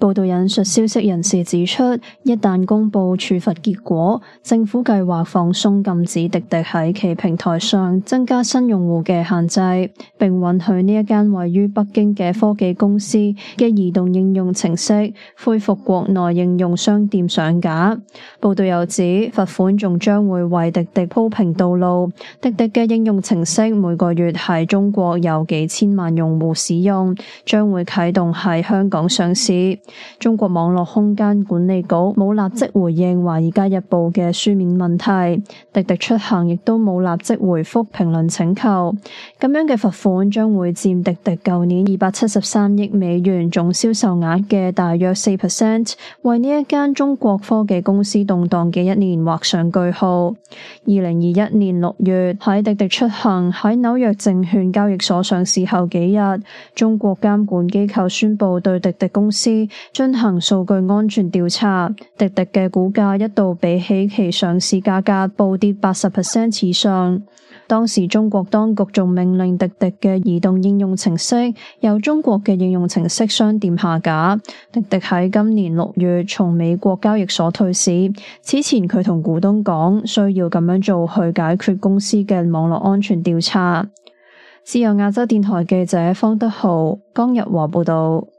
報道引述消息人士指出，一旦公布處罰結果，政府計劃放鬆禁止滴滴喺其平台上增加新用戶嘅限制，並允許呢一間位於北京嘅科技公司嘅移動應用程式恢復國內應用商店上架。報道又指，罰款仲將會為滴滴鋪平道路。滴滴嘅應用程式每個月喺中國有幾千萬用戶使用，將會啟動喺香港上市。中國網絡空間管理局冇立即回應《華爾街日報》嘅書面問題，滴滴出行亦都冇立即回覆評論請求。咁樣嘅罰款將會佔滴滴舊年273億美元總銷售額嘅大約4%，為呢一間中國科技公司動盪嘅一年畫上句號。2021年6月喺滴滴出行喺紐約證券交易所上市後幾日，中國監管機構宣布對滴滴公司進行數據安全調查，滴滴嘅股價一度比起其上市價格暴跌80%以上。當時中國當局仲命令滴滴嘅移動應用程式由中國嘅應用程式商店下架。滴滴喺今年6月從美國交易所退市，此前佢同股東講需要咁樣做去解決公司嘅網絡安全調查。自由亞洲電台記者方德豪、江日華報道。